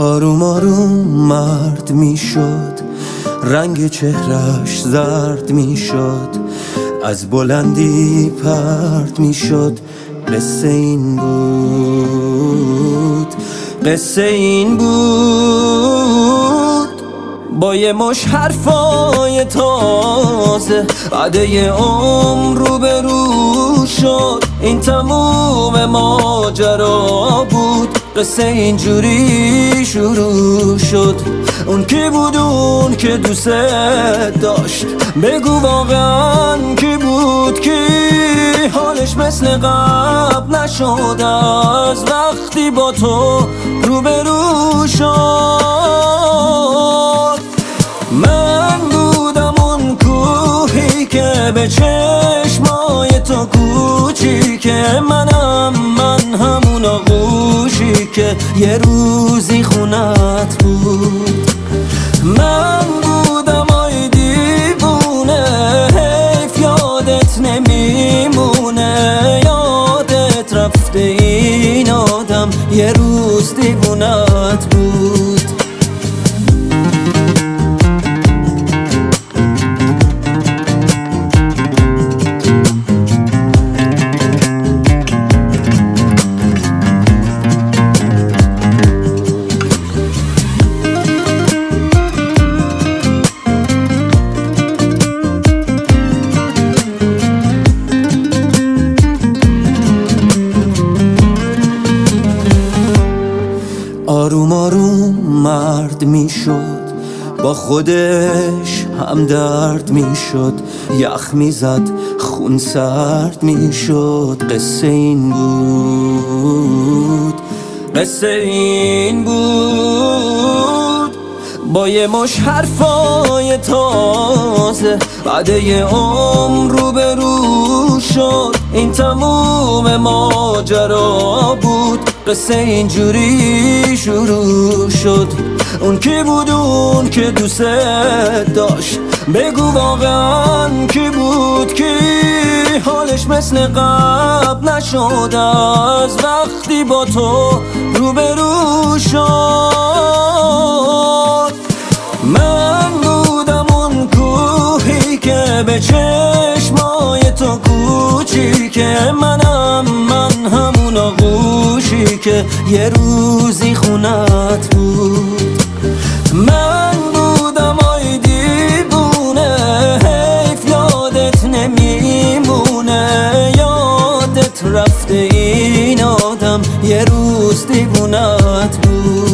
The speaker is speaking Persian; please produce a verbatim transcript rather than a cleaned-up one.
آروم آروم مرد میشد، رنگ چهرش زرد میشد، از بلندی پرد میشد. قصه این بود، قصه این بود. با یه مش حرفای تازه بعد یه عمر رو به رو شد. این تموم ماجرا بود، قصه اینجوری شروع شد. اون کی بود اون که دوست داشت؟ بگو واقعا کی بود؟ کی حالش مثل قبل نشد از وقتی با تو روبرو شد؟ من بودم اون کوهی که به چشمای تو کوچیکه، منم من همون آغوشی که یه روزی خونت بود. من بودم آی دیوونه، حیف یادت نمیمونه، یادت رفته این آدم یه روز دیوونت بود. آروم آروم مرد میشد، با خودش هم درد میشد، یخ میزد خون سرد میشد. قصه این بود، قصه این بود. با یه مش حرفای تازه بعد یه عمر رو به رو شد. این تموم ماجرا بود، قصه اینجوری شروع شد. اون کی بود اون که دوست داشت؟ بگو واقعا کی بود؟ کی حالش مثل قبل نشد از وقتی با تو روبرو شد؟ من بودم اون کوهی که به چشمای تو کوچیکه، منم من همون آغوشی که یه روزی خونت بود. من بودم آی دیوونه، حیف یادت نمیمونه، یادت رفته این آدم یه روز دیوونت بود.